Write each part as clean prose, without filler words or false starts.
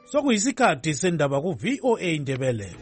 Sokuyisikhathi sendaba ku VOA Indebele.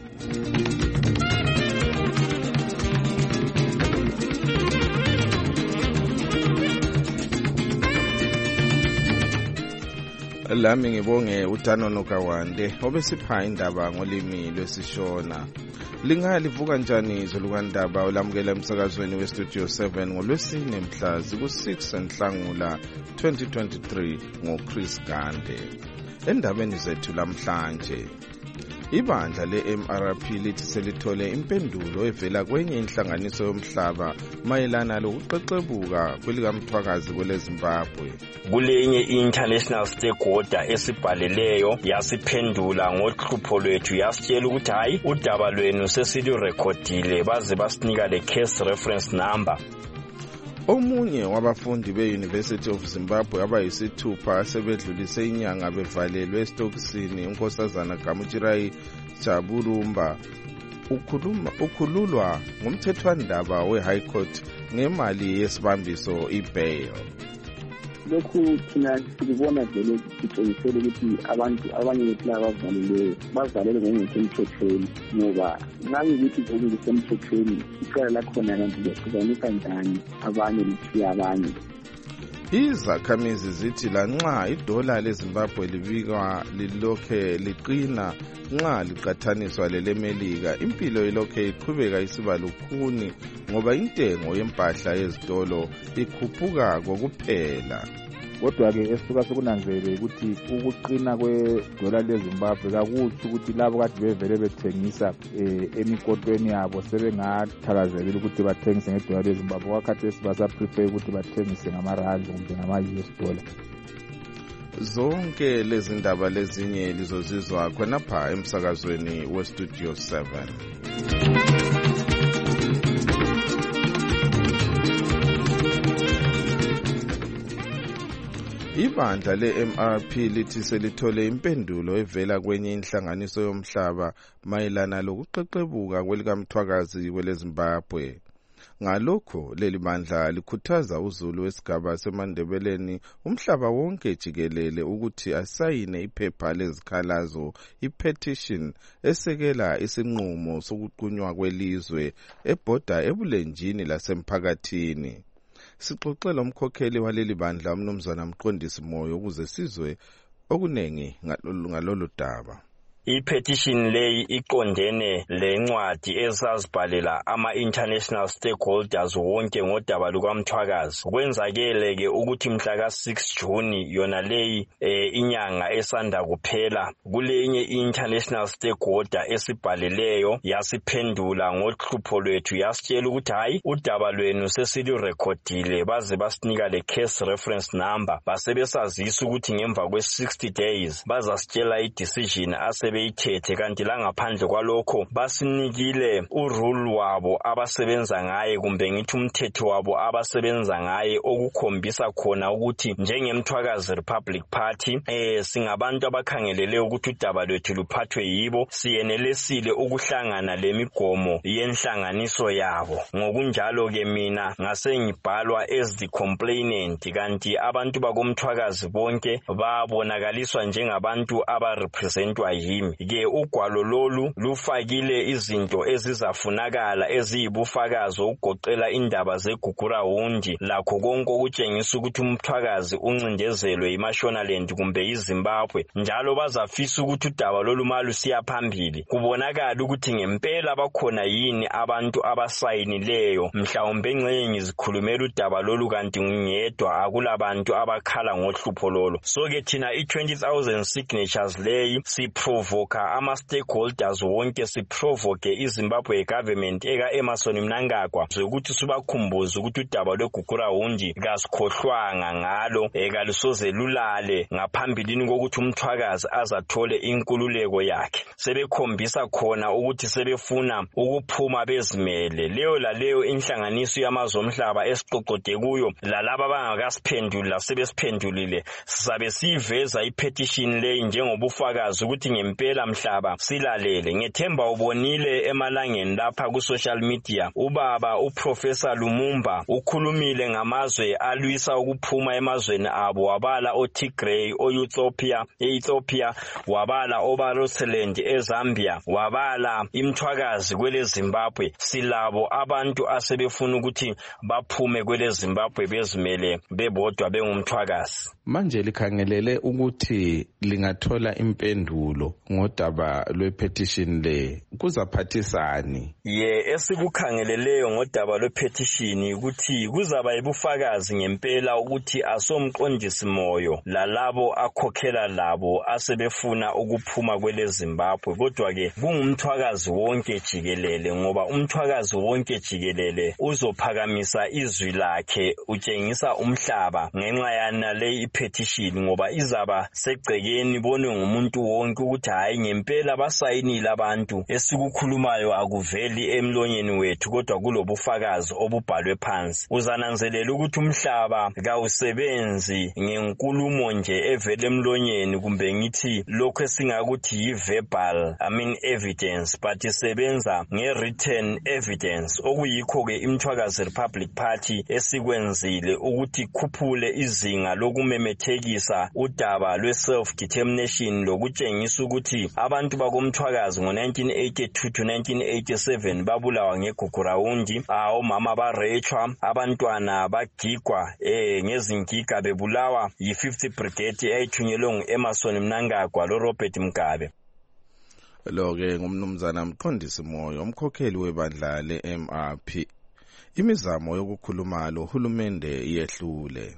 Lami ngibonge uDanono Kawande obesipha indaba ngolimi lwesishona. Lingalivuka njani izolukandaba olamukela emsakazweni weStudio 7 ngolwesine mhla ziku-6 Nhlangula 2023 ngoChris Gande. Endabeni zethu lamhlanje, ibandla le-MRP lithi selithole impendulo evela kwenye inhlanganiso yomhlaba mayelana lokuqeqebuka kwelikamthwakazi kweleZimbabwe. Kulenye i-international stakeholder esibhaleleyo yasiphendula ngohlupho lwethu yasitshela ukuthi hayi udaba lwenu sesilurekhodile baze basinika le case reference number. Omunye wabafundi be-University of Zimbabwe abayisithupha sebedlulise inyanga bevalelwe esitokisini unkosazana Gamuchirai Jaburumba ukhululwa ngumthethwandaba we-High Court ngemali yesibambiso i-bail. Lokhu thina sikubona vele sitshengisela ukuthi abantu abanye bekhaya bavalelwe ngokungemthethweni ngoba ngabe ukuthi ngokungemthethweni icala lakhona abantu behlukanisa njani abanye lithiya abanye. Izakhamizi zithi lanxa idola leZimbabwe libikwa lilokhe liqina nxa liqathaniswa lelemelika, impilo ilokhe iqhubeka isiba lukhuni ngoba intengo yempahla yezitolo ikhuphuka kokuphela. Kodwa-ke esisuka sokunanzelele ukuthi ukuqina kwedola leZimbabwe kakuthi ukuthi labo kade bevele bethengisa emikotweni yabo sebengathakazelela ukuthi bathengise ngedola leZimbabwe kwakhathesi basaprefer ukuthi bathengise ngamarandi kumbe ngama-US dollar. Zonke lezi ndaba lezinye lizozizwa khonapha emsakazweni weStudio 7. Ibandla le-MRP lithi selithole impendulo evela kwenye inhlanganiso yomhlaba mayelana lokuqeqebuka kwelikamthwakazi kweleZimbabwe. Ngalokho leli bandla likhuthaza uZulu wesigaba seMandebeleni umhlaba wonke jikelele ukuthi asayine iphepha lezikhalazo i-petition esekela isinqumo sokuqunywa kwelizwe ebhoda ebulenjini lasemphakathini. Sixoxela umkhokheli waleli bandla umnumzana Mqondisi Moyo ukuze sizwe okunengi ngalolu daba. I-petition leyi iqondene lencwadi ezazibhalela ama-international stakeholders wonke ngodaba lukamthwakazi. Kwenzakele-ke ukuthi mhla ka-6 Juni yona leyi inyanga esanda kuphela kulenye i-international stakeholder esibhaleleyo yasiphendula ngohlupho lwethu yasitshela ukuthi hayi udaba lwenu sesilurekhodile baze basinika le case reference number basebesazisa ukuthi ngemva kwe-60 days bazasitshela i-decision beyithethe kanti la ngaphandle kwalokho basinikile urule wabo abasebenza ngaye kumbe ngithi umthetho wabo abasebenza ngaye okukhombisa khona ukuthi njengemthwakazi Republic Party singabantu abakhangelele ukuthi udaba lwethu luphathwe yibo siyenelesile ukuhlangana lemigomo yenhlanganiso yabo. Ngokunjalo ke mina ngasengibhalwa as the complainant kanti abantu bakomthwakazi bonke babonakaliswa njengabantu abarepresentwa yimi. Ke ugwalo lolu lufakile izinto ezizafunakala eziyibufakazi ukugoqela indaba zeGugurawundi lakho konke okutshengisa ukuthi umthwakazi uncindezelwe iMashonaland kumbe iZimbabwe njalo bazafisa ukuthi udaba lolu malu siya phambili kubonakala ukuthi ngempela bakhona yini abantu abasayinileyo mhlawumbe ngeke ngizikhulumela udaba lolu kanti ngiyedwa akulabantu abakhala ngohlupho lolo. So ke thina i-20,000 signatures leyi siprovoke ama-stakeholders wonke siprovoke iZimbabwe government eka-Emerson Mnangagwa ukuthi sibakhumbuze ukuthi udaba lweGugurawundi kasikhohlwanga ngalo kalisoze lulale ngaphambilini kokuthi umthwakazi azathole inkululeko yakhe. Sebekhombisa khona ukuthi sebefuna ukuphuma bezimele. Leyo inhlanganiso yamazomhlaba esiqoqode kuyo lalaba abangakasiphenduli sebesiphendulile sizabe siyiveza i-petition leyi njengobufakazi ukuthi ngempela Mhlaba silalele. Ngethemba ubonile emalangeni lapha ku social media ubaba uProfessor Lumumba ukhulumile ngamazwe alwisa ukuphuma emazweni abo, wabala oTigray, eEthiopia, wabala oBarotsland eZambia, wabala imthwakazi kwele Zimbabwe. Silabo abantu asebefuna ukuthi baphume kwele Zimbabwe bezimele bebodwa bengumthwakazi. Manje likhangelele ukuthi lingathola impendulo ngodaba lwepetition le, kuzaphathisani? Esikukhangeleleyo ngodaba lwepetition ukuthi kuzaba yibufakazi ngempela ukuthi asomqondisi moyo lalabo akhokhela labo asebefuna ukuphuma kwele Zimbabwe, kodwa ke kungumthwakazi wonke jikelele, ngoba umthwakazi wonke jikelele uzophakamisa izwi lakhe utshengisa umhlaba ngenxa yana le petition, ngoba izaba segcekeni bonwe ngumuntu wonke ukuthi hayi ngempela basayinile abantu, esikukhulumayo akuveli emlonyeni wethu kodwa kulobufakazi obubhalwe phansi. Uzananzelela ukuthi umhlaba kawusebenzi ngenkulumo nje evele emlonyeni kumbe ngithi lokho esingakuthi yi-verbal evidence, but isebenza nge-written evidence, okuyikho ke imthwakazi Republic Party esikwenzile ukuthi khuphule izinga lokumemethekisa udaba lwe-self-determination lokutshengisa ukuthi abantu bakomthwakazi ngo-1982 to 1987 babulawa ngegugurawundi, omama barechwa, abantwana bagigwa ngezingiga bebulawa yi-50 Brigade eyayithunyelwe ngu-Emerson Mnangagwa loRobert Mugabe. Lo-ke ngumnumzana Mqondisi Moyo, umkhokheli webandla le-MRP. Imizamo yokukhuluma lo hulumende iyehlule.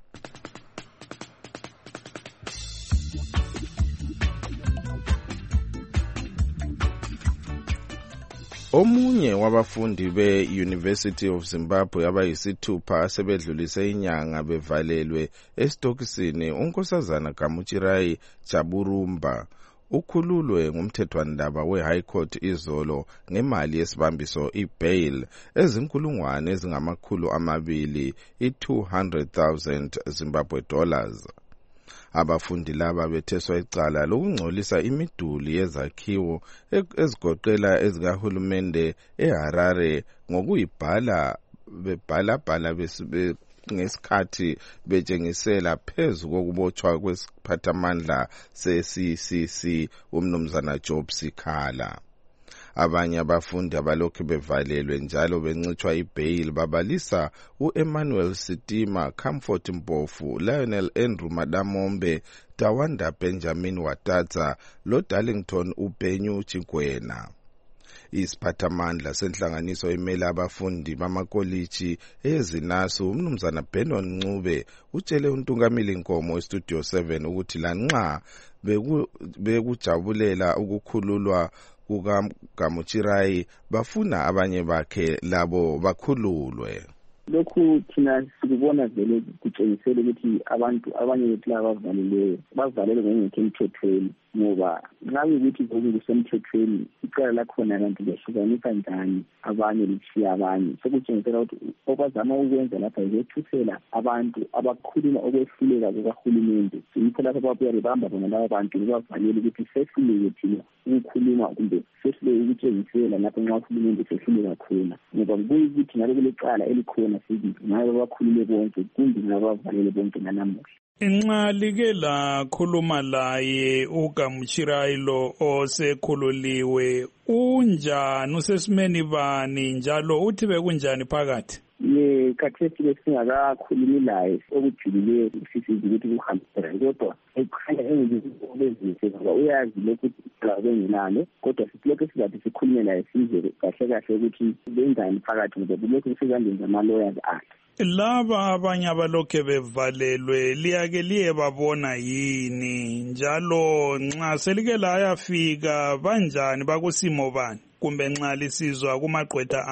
Omunye wabafundi be-University of Zimbabwe abayisithupha asebedlulise inyanga bevalelwe esitokisini uNkosazana Gamuchirai Jaburumba ukhululwe ngumthethwandaba we-High Court izolo ngemali yesibambiso i-bail ezinkulungwane ezingamakhulu amabili i-200,000 Zimbabwe dollars. Abafundi laba betheswa icala lokungcolisa imiduli yezakhiwo ezigoqela ezikahulumende eHarare ngokuyibhala bebhala ngesikhathi betshengisela phezu kokubotshwa kwesiphathamandla se-CCC umnumzana Job Sikhala. Abanye abafundi abalokhu bevalelwe njalo bencitshwa ibail babalisa uEmmanuel Sitima, Comfort Mpofu, Lionel Andrew Madamombe, Tawanda Benjamin Watatsa loDarlington Upenyu Chigwena. Isiphathamandla senhlanganiso imela abafundi bamakoliji ezinasu umnumzana Benon Ncube utshele uNtungamili Nkomo eStudio 7 ukuthi lanxa bekujabulela ukukhululwa kukaGamuchirai bafuna abanye bakhe labo bakhululwe. Lokhu thina sikubona vele kutshengisela ukuthi abantu abanye bethu laba bavalelwe ngengekho emthethweni, ngoba nxa kuyikuthi ngokusemthethweni icala lakhona abantu behlukanisa njani abanye lishiya abanye. Sokutshengisela ukuthi obazama ukwenza lapha yikuthusela abantu abakhuluma okwehluleka kukahulumende. Yikho lapho babuya bebamba bona laba bantu bebavalele ukuthi sehluleke thina ukukhuluma kumbe sehluleke ukutshengisela lapho nxa uhulumende sehluleka khona, ngoba kuyikuthi ngabe kulecala elikhona ngabe bakhulule bonke kumbe ngabavalele bonke nanamuhla. Inxa like lakhuluma laye uGamuchirai lo osekhululiwe unjani, usesimeni bani njalo uthi bekunjani phakathi? Khathesi besingakakhulumi laye okujulileyo sisizi ukuthi kuhambisana, kodwa ekhanya engizizobezise ngoba uyazi lokhu benginalo, kodwa sithi lokhu sizathi sikhulume laye sizwe kahle kahle ukuthi benzani phakathi ngoba kulokhu kusezandleni zama-lawyers akhe. Laba abanye abalokhe bevalelwe liyake liye babona yini, njalo nxa selike layafika banjani, bakusimo bani kumbe nxa lisizwa kumagqwetha abo?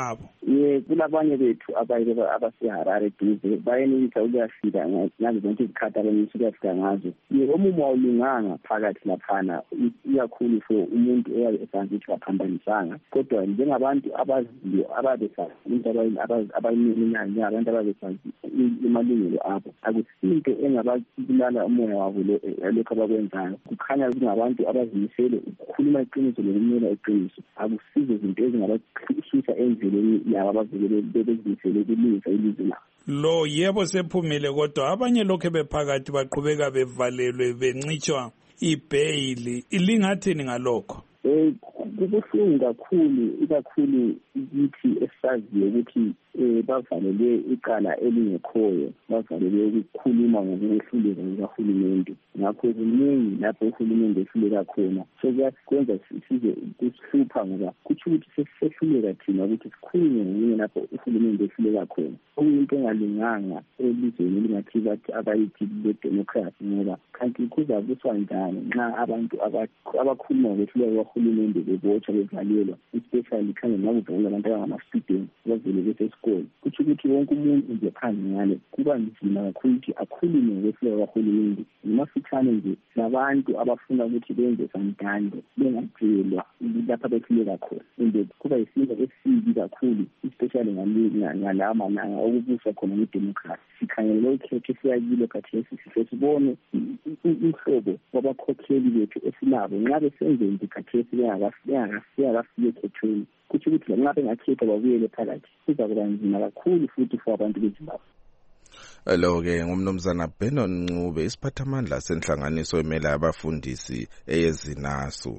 kulabanye bethu abaseHarare duze bayenelisa ukuyafika ngazo zonke izikhathi abenelisa ukuyafika ngazo. Omumo awulunganga phakathi laphana, ikakhulu for umuntu oyabe esanze ukuthi kaphambanisanga, kodwa njengabantu abaziyo ababesazi into abayiminyanya abantu ababesazi amalungelo abo, akusinto engababulala umoya wabo lokho abakwenzayo. Kukhanya kungabantu abazimisele ukukhuluma iqiniso lokumela iqiniso, akusizo izinto ezingabasusa endleleni yabo abavele bezimisele ukulungisa ilizwe labo. Lo yebo sephumile, kodwa abanye lokho bephakathi baqhubeka bevalelwe bencitshwa ibhayili. Ilingathini ngalokho? Kubuhlungu kakhulu, ikakhulu ukuthi esaziyo ukuthi bavalelwe icala elingekhoyo, bavalelwe ukukhuluma ngokuhluleka kukahulumende. Ngakho kuningi lapho uhulumende ehluleka khona, so kuyakwenza size kusihlupha ngoba kutsho ukuthi sehluleka thina ukuthi sikhulume ngokunye lapho uhulumende ehluleka khona. Okuyinto engalunganga elizweni elingathi bathi abayithi le-democracy, ngoba kanti kuzabuswa njani nxa abantu abakhuluma ngokwehluleka kwahulumende bebotshwa bevalelwa, especially khanye ngakuvela abantu abangama-students bavele besesikole. Kutsho ukuthi wonke umuntu nje phandle ngale kuba nzima kakhulu ukuthi akhulume ngokwehluleka kwahulumende. Ngimafitshane nje labantu abafuna ukuthi benze santando bengatshelwa lapha behluleka khona, and kuba yisinto esibi kakhulu, especially ngalawa malanga okubusa khona ngedemocracy. Sikhangele ukhetho esiyakilo khathesi sibone umhlobo wabakhokheli bethu esinabo nxa besenze into khathesi bengakafika ekhethweni. Kutsho ukuthi lanxa bengakhethwa babuyele phakathi kuza kuba nzima kakhulu futhi for abantu beZimbabwe. Lo-ke ngumnumzana Benon Ncube, isiphathamandla senhlanganiso emela abafundisi eyeZINASU.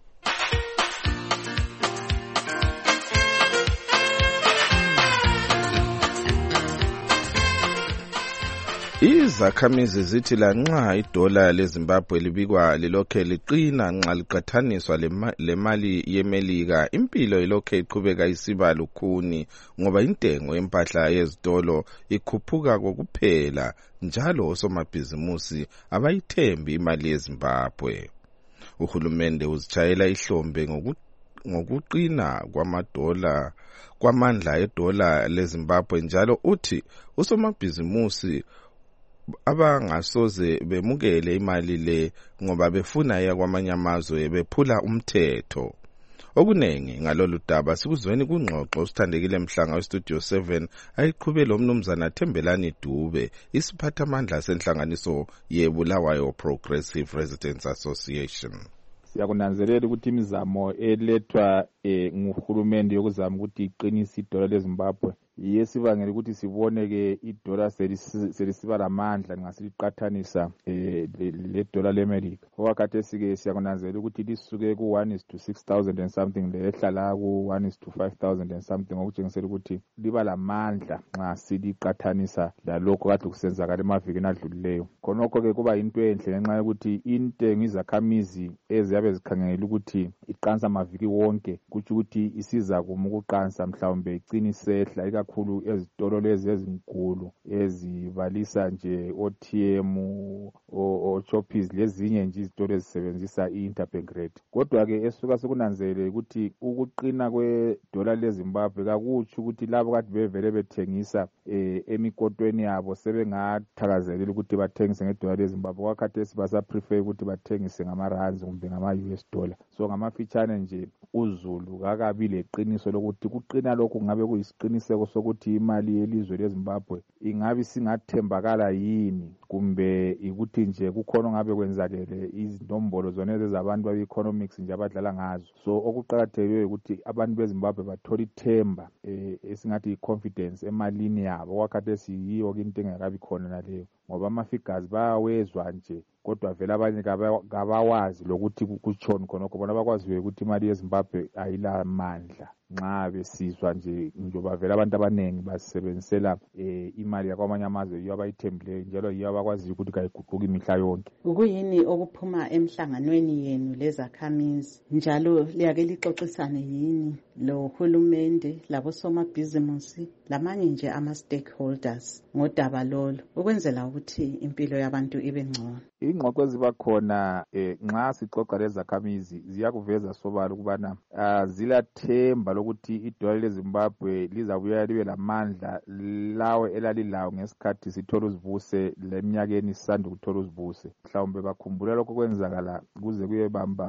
Izakhamizi zithi lanxa idola leZimbabwe libikwa lilokhe liqina nxa liqathaniswa lemali yeMelika, impilo ilokhe iqhubeka isiba lukhuni ngoba intengo yempahla yezitolo ikhuphuka kokuphela, njalo osomabhizimusi abayithembi imali yeZimbabwe. Uhulumende uzitshayela ihlombe ngokuqina kwamandla edola leZimbabwe, njalo uthi usomabhizimusi abangasoze bemukele imali le ngoba befuna ya kwamanye amazwe bephula umthetho. Okunengi ngalolu daba sikuzweni kungxoxo sithandekile Mhlanga weStudio 7 ayiqhubele umnumzana Thembelani Dube, isiphathamandla senhlanganiso yeBulawayo Progressive Residents Association. Siyakunanzelela ukuthi imizamo elethwa nguhulumende yokuzama ukuthi iqinise idola leZimbabwe yesibangela ukuthi siboneke idola selisiba lamandla ngasiliqathanisa ledola leMelika. Okwakhathesi-ke siyakunanzelela ukuthi lisuke ku-1:6,000 and something lehla la ku-1:5,000 and something, okutshengisela ukuthi liba lamandla nxa siliqathanisa lalokho kade kusenzakala emavikini adlulileyo. Khonokho-ke kuba yinto enhle ngenxa yokuthi intengo izakhamizi eziyabe zikhangela ukuthi iqansa amaviki wonke, kutsho ukuthi isiza kuma ukuqansa mhlawumbe icine isehla, ikakhulu ezitolo lezi ezinkulu ezibalisa nje OTM, o-Choppies lezinye nje izitolo ezisebenzisa i-interbank rate. Kodwa-ke esuka sekunanzelele ukuthi ukuqina kwedola leZimbabwe kakutsho ukuthi labo kade bevele bethengisa emikotweni yabo sebengathakazelela ukuthi bathengise ngedola leZimbabwe. Kwakhathesi basaprefer ukuthi bathengise ngama-rands kumbe ngama-US dollar. So ngamafitshane nje uZulu kakabi leqiniso lokuthi kuqina lokhu ngabe kuyisiqiniseko sokuthi imali yelizwe leZimbabwe ingabe singathembakala yini, kumbe ikuthi nje kukhona ngabe kwenzakele izinombolo zonezi zabantu be-economics nje abadlala ngazo. So okuqakathekileyo ukuthi abantu beZimbabwe bathola ithemba esingathi i-confidence emalini yabo. Kwakhathesi yiyo into engakabi khona naleyo, ngoba ama-figures bayawezwa nje kodwa vele abanye kabawazi lokuthi kutshoni khonokho. Bona bakwaziyo ukuthi imali yeZimbabwe ayilamandla nxa besizwa nje njoba vele abantu abanengi basebenzisela imali yakwamanye amazwe yiyo abayithembileyo, njalo yiyo abakwaziyo ukuthi kayiguquki imihla yonke. Kuyini okuphuma emhlanganweni yenu lezakhamizi, njalo liyake lixoxisane yini lo hulumende labosomabhizimusi lamanye nje ama-stakeholders ngodaba lolo ukwenzela ukuthi ukuthi impilo yabantu ibe ngcono. Ingxoxo eziba khona nxa sixoxa lezakhamizi ziyakuveza sobala ukubana zilathemba lokuthi idola leZimbabwe lizabuya libe lamandla lawo elalilawo ngesikhathi sithola uzibuse leminyakeni sisanda ukuthola uzibuse. Mhlawumbe bakhumbula lokho kwenzakala kuze kuyebamba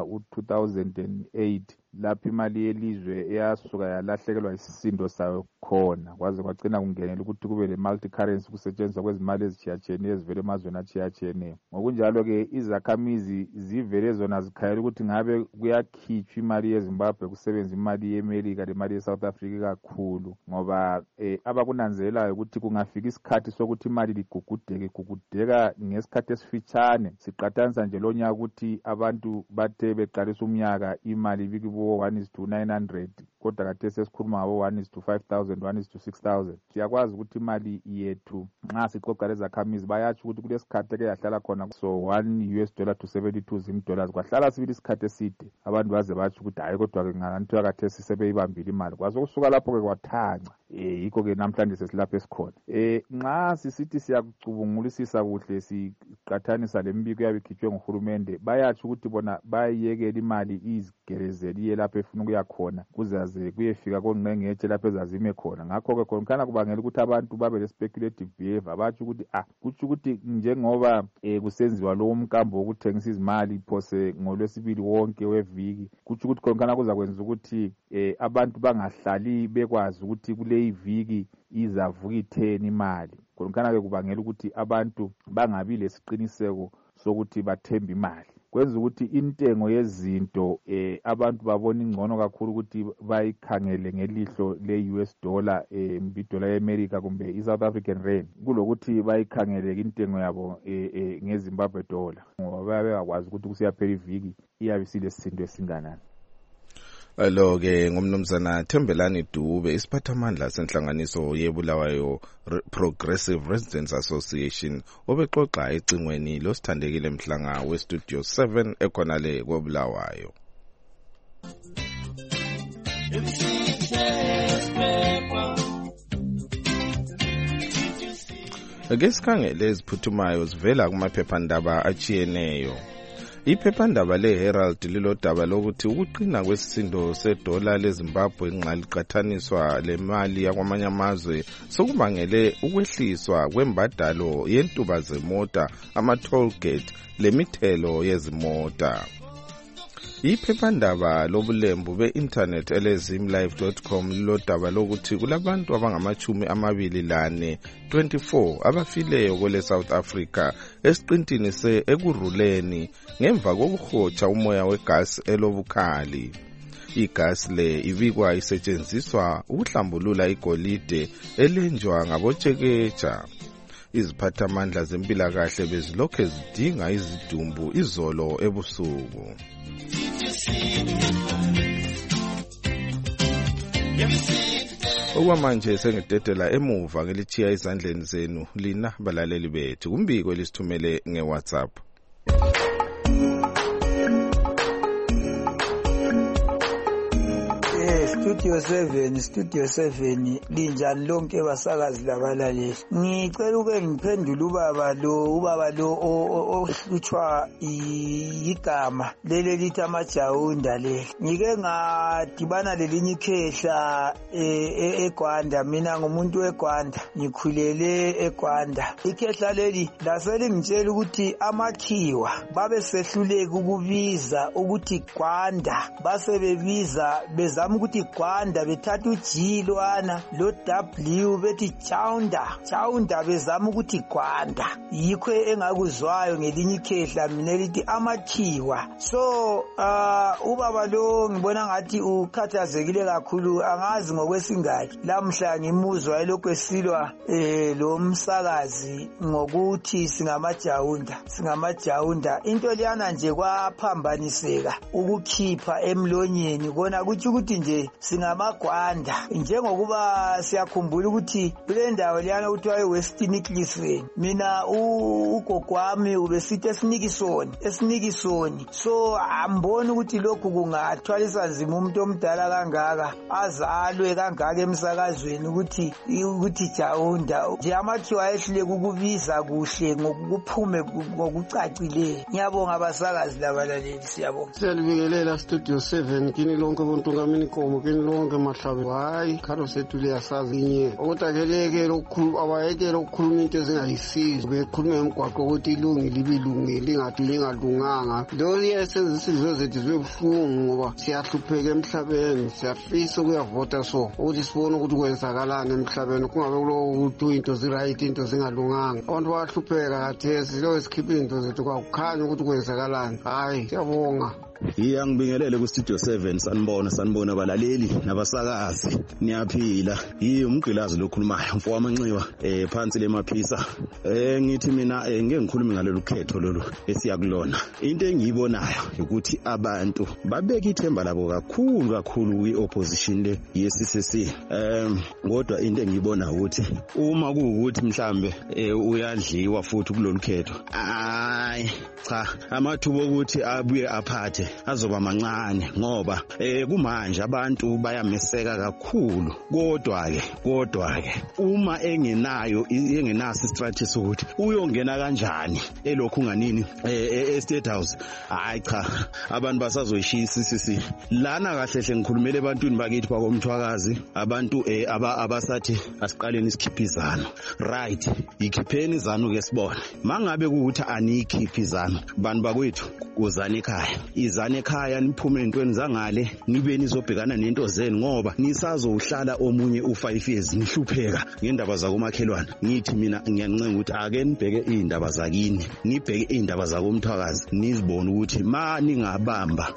u-2008 lapho imali yelizwe eyasuka yalahlekelwa isisindo sayo khona kwaze kwagcina kungenela ukuthi kube le-multi currency kusetshenziswa kwezimali ezitshiyatshiyeneyo ezivela emazweni atshiyatshiyeneyo. Ngokunjalo-ke izakhamizi zivele zona zikhayela ukuthi ngabe kuyakhitshwa imali yeZimbabwe kusebenza imali yeMelika lemali yeSouth Africa kakhulu, ngoba abakunanzelelayo ukuthi kungafika isikhathi sokuthi imali ligugudeka ngesikhathi esifitshane. Siqathanisa nje lo nyaka ukuthi abantu bathe beqalisa umnyaka imali ibikibo 1:900 kodwa kade sesikhuluma ngabo 1:5,000 1:6,000. Siyakwazi ukuthi imali yethu nxa sixoxa lezakhamizi bayatsho ukuthi kulesikhathi eke yahlala khona so $1 to 72 Zim-dollars kwahlala sibili isikhathi eside abantu baze batsho ukuthi hayi kodwa-ke ngalanthiwa kade sisebeyibambile imali kwaze kusuka lapho-ke kwathanca. Yikho-ke namhlanje sesilapho esikhona. Nxa sisithi siyakucubungulisisa kuhle siqathanisa lembiko eyabe ikhitshwe nguhulumende bayatsho ukuthi bona bayiyekela imali izigerezeli iye lapho efuna ukuya khona kuzaze kuyefika kongqengetshe lapho ezazime khona. Ngakho-ke khona kubangela ukuthi abantu babe le-speculative behavior batsho ukuthi kutsho ukuthi njengoba kusenziwa lowo mkambo wokuthengisa izimali phose ngolwesibili wonke weviki, kutsho ukuthi khona kuzakwenza ukuthi abantu bangahlali bekwazi ukuthi kule iviki izavuka itheni imali. Khona-ke kubangela ukuthi abantu bangabi lesiqiniseko sokuthi bathembe imali. Kwenza ukuthi intengo yezinto abantu babona ingcono kakhulu ukuthi bayikhangele ngelihlo le-US dollar, idola ye-America kumbe i-South African rand kulokuthi bayikhangele intengo yabo ngeZimbabwe dollar, ngoba bayabe bakwazi ukuthi kusiyaphela iviki iyabe silesisindo esinganani. Lo-ke ngumnumzana Thembelani Dube, isiphathamandla senhlanganiso yeBulawayo Progressive Residents Association, obexoxa ecingweni losithandekile Mhlanga weStudio 7 ekhonale koBulawayo. Ake sikhangele eziphuthumayo zivela kumaphephandaba achiyeneyo. Iphephandaba le-Herald lilodaba lokuthi ukuqina kwesisindo sedola leZimbabwe nxa liqathaniswa lemali yakwamanye amazwe sokubangele ukwehliswa kwembadalo yentuba zemota, ama-toll gate lemithelo yezimota. Iphephandaba lobulembu be-internet elezimlive.com lilodaba lokuthi kulabantu abangama-24 abafileyo kwele South Africa esiqintini ekuruleni ngemva kokuhotsha umoya wegas elobukhali. Igas le ibikwa isetshenziswa ukuhlambulula igolide elenjwa ngabotsheketsha. Iziphathamandla zempilakahle bezilokhe zidinga izidumbu izolo ebusuku. Okwamanje sengidedela emuva ngelichiya izandleni zenu lina balaleli bethu kumbiko elisithumele ngeWhatsApp. Studio 7 linjani lonke basakazi labalaleli. Ngicela uke ngiphendule ubaba lo ohlutshwa igama lele lithi amajawunda le. Ngike ngadibana lelinye ikhehla eGwanda, mina ngumuntu weGwanda, ngikhulele eGwanda. Ikhehla leli laselingitshela ukuthi amakhiwa babe sehluleka ukubiza ukuthi Gwanda, basebebiza bezama ukuthi Gwanda bethatha uG lwana lo W bethi Chawunda bezama ukuthi Gwanda. Yikho engakuzwayo ngelinye ikhehla mina lithi amakhiwa. So ubaba lo ngibona ngathi ukhathazekile kakhulu, angazi ngokwesingaki. Lamhla ngimuzwa elokhu esilwa lo msakazi ngokuthi singamajawunda. Into liyana nje kwaphambaniseka ukukhipha emlonyeni kona kuthi ukuthi nje singamagwanda njengokuba siyakhumbula ukuthi kule ndawo leyana kuthiwa eWestern Clifford mina ugogo wami ubesithi esinikisoni so ambona ukuthi lokhu kungathwalisa nzima umuntu omdala kangaka azalwe kangaka emsakazweni ukuthi jawunda nje amakhiwa ehlule kukubiza kuhle ngokuphume ngokucacileyo. Ngiyabonga abasakazi labalaleli, siyabonga. Siyalibingelela Studio 7 kini lonke bontungamini Nkomo kini lonke Mahlabe. Hayi khalo sethu liyasazi inye okutakeleke lokukhulu abayekela ukukhuluma into ezingayisizo bekhuluma emgwaqo ukuthi ilungi libilungile lingathi lingalunganga. Lo liyasenza isizwe zethu zibebuhlungu ngoba siyahlupheka emhlabeni, siyafisa ukuyavota so ukuthi sibone ukuthi kwenzakalani emhlabeni kungabe kulo ukuthi into ziright into zingalunganga. Abantu bayahlupheka kathesi lo esikhipha into zethu kwakukhanya ukuthi kwenzakalani. Hayi siyabonga. Ngibingelele ku Studio 7 sanibona abalaleli nabasakazi niyaphila. Umgqilazi lokhulumayo mfo wamanxiwa phansi lemaphisa. Ngithi mina ngeke ngikhulume ngalolu khetho lolu esiyakulona. Into engiyibonayo ukuthi abantu babeka ithemba labo kakhulu kwi-opposition le ye-CCC. Kodwa into engiyibona ukuthi uma kuwukuthi mhlambe uyadliwa futhi kulolu khetho, hayi cha, amathuba ukuthi abuye aphathe azoba mancane ngoba kumanje abantu bayameseka kakhulu. Kodwa ke uma engenaso istrategy sokuthi uyongena kanjani elokhu nganini State House, hayi cha, abantu basazoyishiya iCCC lana. Kahle ngikhulumele ebantwini bakithi bakomthwakazi, abantu abasathi asiqaleni isikhipizano. Right, ikhipheni izanu ke sibone. Mangabe ukuthi anikhiphi izanu bantu bakwethu, uzana ekhaya, izana ekhaya niphume entweni zangale nibe nizobhekana nento zeni ngoba nisazohlala omunye u5 years nihlupheka ngendaba zakomakhelwane. Ngithi mina ngiyancenga ukuthi ake nibheke izindaba zakini, nibheke izindaba zakomthwakazi, nizibone ukuthi ma ningabamba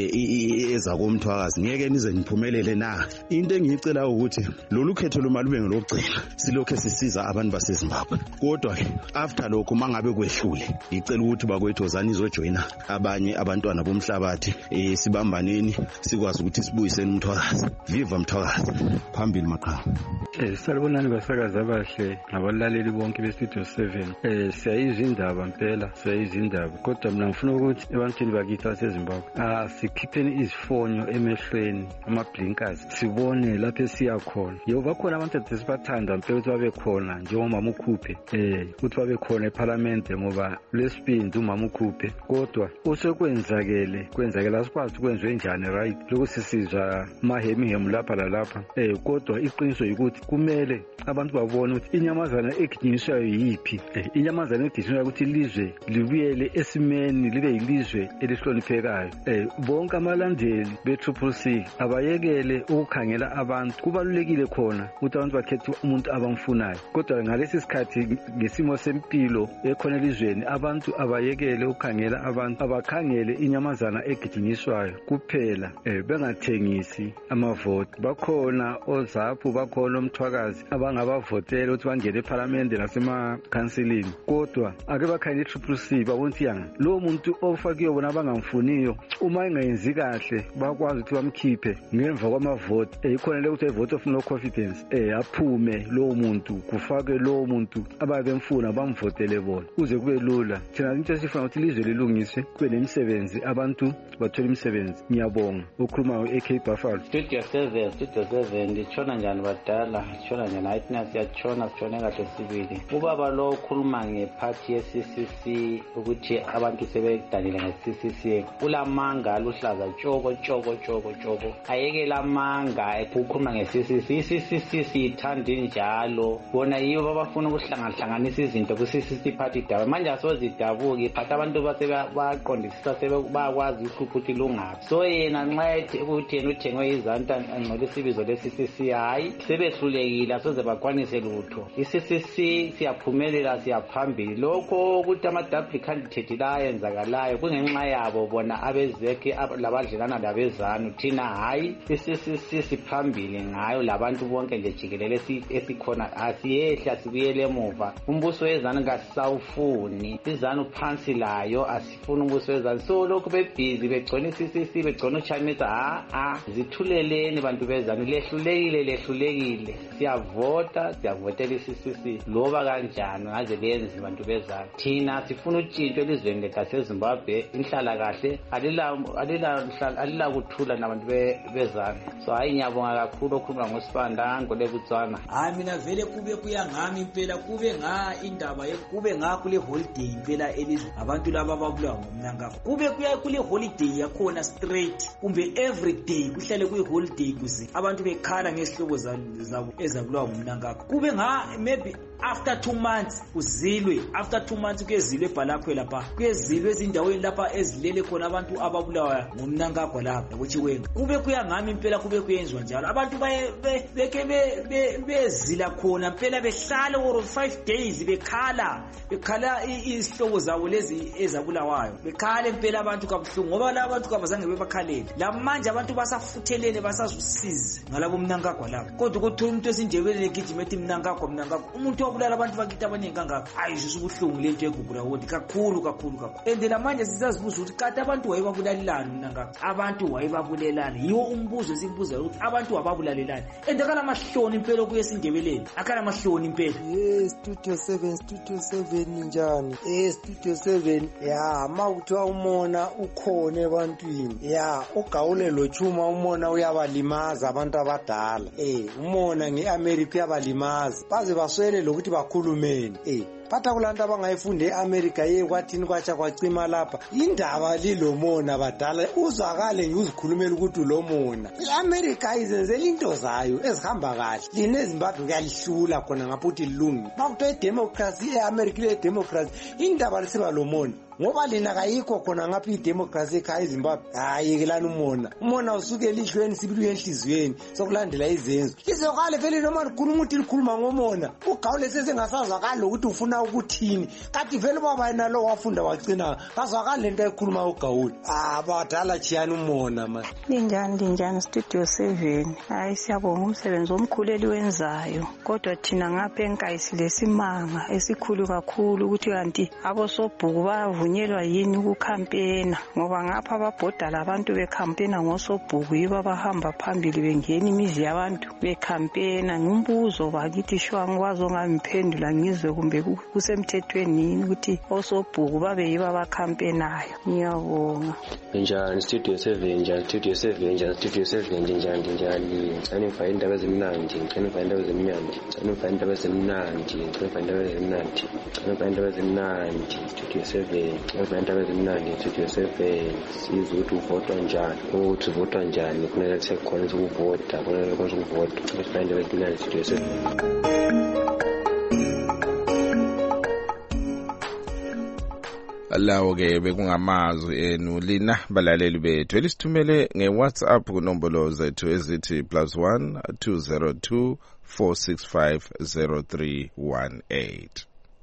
ezakomthwakazi ngeke nize niphumelele na. Into engiyicela ukuthi lolu khetho lomalube ngelokugcina silokho sisiza abantu baseZimbabwe. Kodwa ke after lokho mangabe kwehlule ngicela ukuthi bakwethu zani izojoina abanye abantwana bomhlabathi sibambaneni sikwazi ukuthi sibuyiseni umthwakazi. Viva umthwakazi phambili maqhawe. Salibonani basakazi abahle nabalaleli bonke beStudio 7. Siyayizwa indaba impela, siyayizwa indaba, kodwa mina ngifuna ukuthi ebantwini bakithi baseZimbabwe sikhipheni izifonyo emehlweni, ama-blinkers, sibone lapho esiya khona. Yebo bakhona abantu esibathanda impela ukuthi babe khona njengomama ukhuphe ukuthi babe khona eParliament ngoba lesibindi umama ukhuphe. Kodwa usekwenzakele asikwazi ukwenziwe njani right lokho sisizwa mahemihemu lapha lalapha. Kodwa iqiniso ukuthi kumele abantu babone ukuthi inyamazana egijinyiswayo yiphi. Inyamazana egijinyiswayo ukuthi ilizwe libuyele esimeni libe yilizwe elihloniphekayo. Bonke amalandeli be-CCC abayekele ukukhangela abantu. Kubalulekile khona ukuthi abantu bakhethe umuntu abamfunayo, kodwa ngalesi sikhathi ngesimo sempilo ekhona elizweni abantu abayekele ukukhangela abantu, abakhangele inyamazana egijinyiswayo kuphela, bengathengisi amavoti. Bakhona oZAPU, bakhona omthwakazi abangabavotela ukuthi bangene eParliament nasema-councilini, kodwa ake bakhangele i-CCC babone ukuthi lo muntu ofakiwe bona abangamfuniyo uma engayenzi kahle bakwazi ukuthi bamkhiphe ngemva kwamavoti. Ikhona le ukuthi vote of no confidence aphume lowo muntu, kufake lowo muntu ababemfuna bamvotele bona kuze kube lula. Thina into esifuna ukuthi ilizwe lilungiswe, kube nemisebenzi, abantu bathole imisebenzi. Ngiyabonga. Ukhulumayo AK Buffalo. Studio 7 nditshona njani badala, tshona njani hayithi siyatshona sitshone kahle sibili. Ubaba lo ukhuluma ngephathi ye-CCC ukuthi abantu sebedanile nge-CCC ulamanga aluhlaza tshoko. Ayekela amanga ukukhuluma nge-CCC. I-CCC siyithanda njalo, bona yiyo babafuna ukuhlangahlanganisa izinto ku-CCC party daba. Manje asozidabuki phatha abantu baqondisisa sebakwazi uhlupho ukuthi lungaphi. So yena nxa ukuthi yena uthengwe izanta angcolisa ibizo le-CCC, hayi sebehlulekile asoze bakwanise lutho. I-CCC siyaphumelela, siyaphambili. Lokho ukuthi ama-double candidate la ayenzakalayo kungenxa yabo bona abezekhe labadlelana labezanu. Thina hayi i-CCC siphambili ngayo labantu bonke nje jikelele esikhona, asiyehla sibuyele emuva. Umbuso wezanu ngasawufuni, izanu umbambisano phansi layo asifuni umbuso wezane so lokhu bebhizi begcona i-CCC begcona uchanisa zithuleleni bantu bezane lehlulekile siyavotela i-CCC loba kanjani ngaze benze bantu bezane thina sifuna utshintsho elizweni lethu laseZimbabwe inhlalakahle alilakuthula nabantu bezane so hayi ngiyabonga kakhulu okhuluma ngoSibanda ngoLebutswana. Hayi mina vele kube kuyangami impela kube indaba kube kule holiday impela elizwe abantu laba ababulawa ngomnankafo kube kuya kule holiday yakhona straight kumbe every day kuhlale kuyi holiday kuze abantu bekhala ngesihlobo zabo ezabulawa ngomnankafo kube maybe after 2 months uzilwe after 2 months kuyezilwe ebhalapho lapha kuyezilwe ezindaweni lapha ezilele khona abantu ababulawa ngomnankafo lapha kuchiwenga kube kuyangami impela kube kuyenziwa njalo abantu beke bezila khona impela behlala or 5 days bekhala isihlobo zabo lezi ezabulawayo bekhala impela abantu kabuhlungu ngoba la abantu kabazange bebakhalele la manje abantu basafuthelene basazusiza ngalabo mnankafo lapha kodwa ukuthi umuntu esindebelele gijima ethi mnankafo umuntu obulala abantu bakithi abaningi kangaka ayizwe ubuhlungu lento egugula wodi kakhulu and namanje sisazibuza ukuthi kade abantu wayebabulalelana mnankafo abantu wayebabulelana yiwo umbuzo sibuza ukuthi abantu wababulalelana and akala mahloni impela kuye sindebeleni akala mahloni impela Studio 7 njani Studio 7 ya mawuthiwa umona ukhona ebantwini ya ugawule lo chuma umona uyabalimaza abantu abadala umona ngeAmerica uyabalimaza baze baswele lokuthi bakhulumeni phatha kulantu abangayifunda eAmerica kwathini kwatsha kwacima lapha indaba lilomona badala uzwakale ngizikhulumela ukuthi ulomona iAmerica izenzela into zayo ezihamba kahle lina eZimbabwe kuyalihlula khona ngapha uthi lilungi bakuthiwa idemocracy eAmerica le democracy indaba lisiba lomona ngoba lina kayikho khona ngapha idemocracy ekhaya eZimbabwe hayikelana umona usuke elihlweni sibili enhlizweni sokulandela izenzo izokale vele noma likhuluma ukuthi likhuluma ngomona ugawule sesengasazwakali ukuthi ufuna ukuthini kanti vele baba yena lo wafunda wagcina kazwakali lento ekhuluma ugawule abadala chiyana umona man linjani Studio 7 hayi siyabonga umsebenzi omkhulu eliwenzayo kodwa thina ngapha enkayisi lesimanga esikhulu kakhulu ukuthi kanti abosobhuku bavunyelwa yini ukukhampena ngoba ngapha ababhodala abantu bekhampena ngosobhuku yibo abahamba phambili bengena imizi yabantu bekhampena ngumbuzo bakithi shwa ngikwazi ongamphendula ngizwe kumbe kusemthethweni yini ukuthi osobhuku babe yibo abakhampenayo ngiyabonga njani Studio 7 njani anifaya indaba ezimnandi Studio 7 indaba ezimnandi Studio 7 sizwe ukuthi uvotwa njani ukuthi uvotwa njani kufanele kuthe khona ukuvota kufanele ukwazi ukuvota ukuthi indaba ezimnandi Studio 7 lawo ke bekungamazwi enu lina balaleli bethu elisithumele ngeWhatsApp kunombolo zethu ezithi +1 202 465 0318.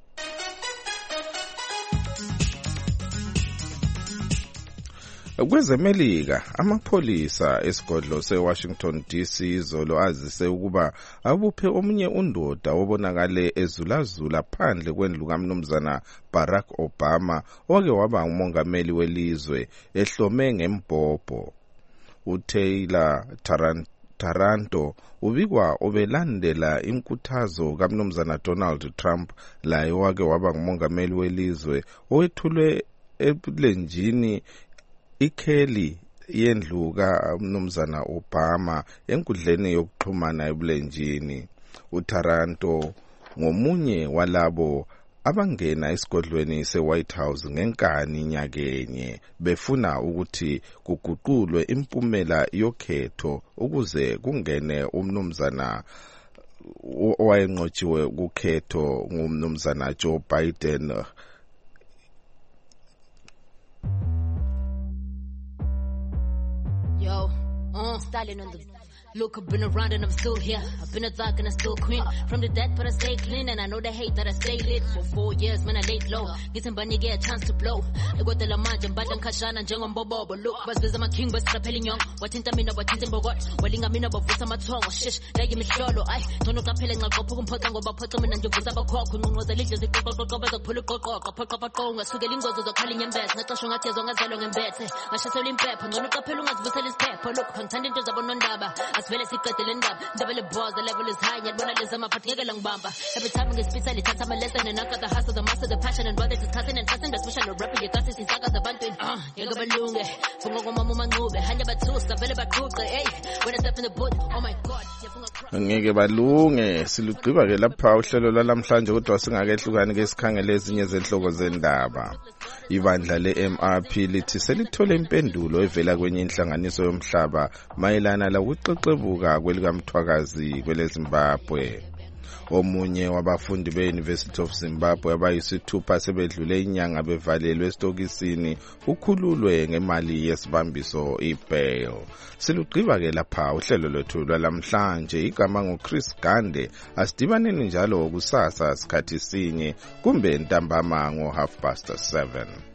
Kwezemelika amapholisa esigodlo seWashington DC zolo azise ukuba abuphe omunye undoda obonakale ezulazula phandle kwendlu kaMnumzana Barack Obama oke waba umongameli welizwe ehlome ngembhobho. uTaylor Taranto ubikwa obelandela inkuthazo kaMnumzana Donald Trump laye wake waba ngumongameli welizwe owethulwe ebulenjini ikheli yendlu kaMnumzana Obama enkundleni yokuxhumana ebulenjini. uTaranto ngomunye walabo abangena esigodlweni seWhite House ngenkani nyakenye befuna ukuthi kuguqulwe impumela yokhetho ukuze kungene umnumzana owayenqotshiwe kukhetho ngumnumzana Joe Biden. styling on the look. I've been around and I'm still here. I've been a thug and I still queen. From the dead but I stay clean, and I know they hate that I stay lit. For 4 years man I laid low. Getting bunny get a chance to blow. I got the lamanja but I'm kashana njengo mbobo. Look basibiza my king basiqaphela inyongo. Wathinta mina wathinta imbokotho. Walinga mina bavusa amathongo. Shish like imihlolo. Ay ngcono qaphele nxaqopha kumphoxa ngoba phoxa mina nje vusa abakhokho. Nqonqoza lidle ziqoqoqoqo bezokuphula iqoqoqo. Phoqa ngasukela ingozo zokhala inyembethe. Ngaqashwa ngathi ezongazalwa ngembethe. Ngashiselwa impepho ngcono qaphela ungazivusela isiphepho. Look ngithanda into zabo nondaba. Asivele siqedele indaba. Ndaba le boss, the level is high. Ngiyabona lezi amaphathi ngeke langibamba. Every time ngespitha lithatha ama lesson and I got the hustle, the master, the passion and brother discussing and trusting the special rapper. You got this insaka zabantwini. Ngeke balunge. Funga komama umancube. Hanya bathusa vele baqhuqe. Hey, when I step in the boot, oh my god. Ngeke balunge. Silugqiba ke lapha uhlelo lwalamhlanje kodwa singakehlukani ke sikhangele ezinye zenhloko zendaba. Ibandla le-MRP lithi selithole impendulo evela kwenye inhlanganiso yomhlaba mayelana lokuxexebuka kwelikamthwakazi kweleZimbabwe. Omunye wabafundi be-University of Zimbabwe abayisithupha sebedlule inyanga bevalelwe esitokisini ukhululwe ngemali yesibambiso i-bail. Silugqiba ke lapha uhlelo lwethu lwalamhlanje. Igama nguChris Gande. Asidibaneni njalo kusasa sikhathi sinye kumbe ntambama ngo 7:30.